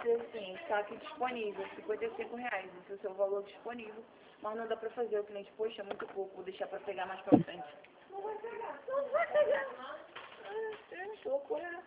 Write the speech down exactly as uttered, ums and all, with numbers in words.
dizer assim, está aqui disponível, cinquenta e cinco reais, esse é o seu valor disponível, mas não dá para fazer. O cliente, poxa, é muito pouco, vou deixar para pegar mais para frente. Não vai pegar, não vai pegar. Ah, é, que loucura.